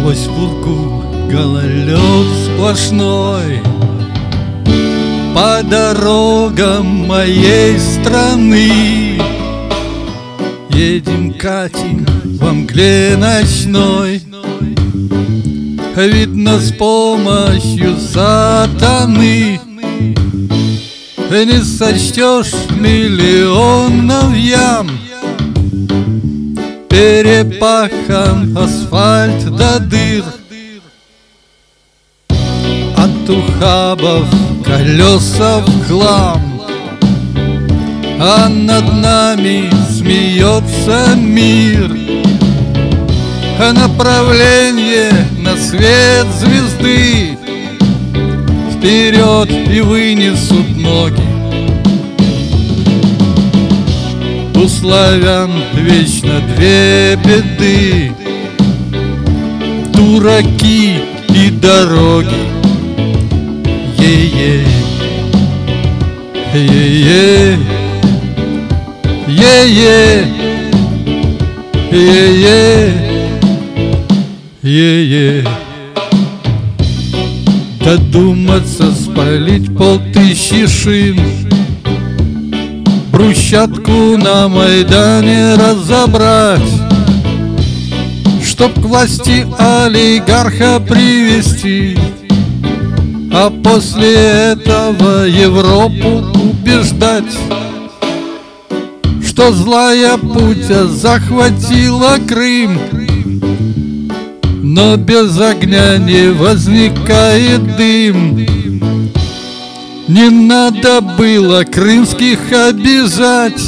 Сквозь пургу гололед сплошной, по дорогам моей страны едем, катим во мгле ночной. Видно, с помощью сатаны не сочтешь миллионов ям. Перепахан асфальт до дыр, от ухабов колеса в хлам, а над нами смеется мир. Направление на свет звезды, вперед и вынесут ноги. У славян вечно две беды: дураки и дороги. Е-е, е-е, е-е, е-е, е-е. Додуматься спалить 5000 шин, брусчатку на Майдане разобрать, чтоб к власти олигарха привести, а после этого Европу убеждать, что злая Путя захватила Крым. Но без огня не возникает дым. Не надо было крымских обижать,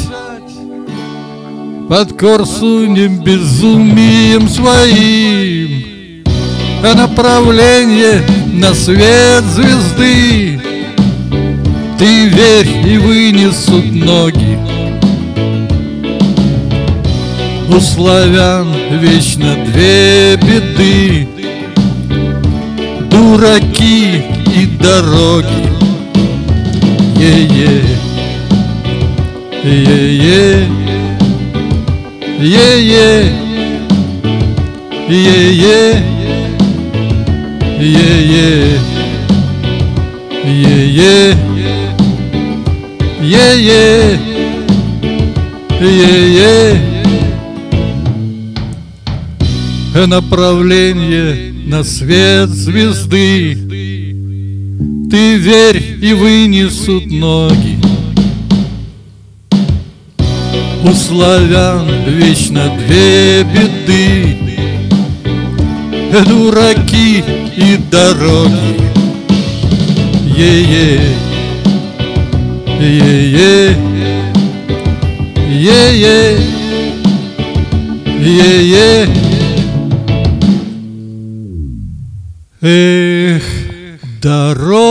под Корсунем безумием своим. А направление на свет звезды, ты верь и вынесут ноги. У славян вечно две беды: дураки и дороги. Е-е, е-е, е-е, е-е, е-е, е-е, е-е, е-е. Направление на свет звезды, ты верь и вынесут ноги. У славян вечно две беды: дураки и дороги. Е-е, е-е, е-е, е-е. Эх, дорога.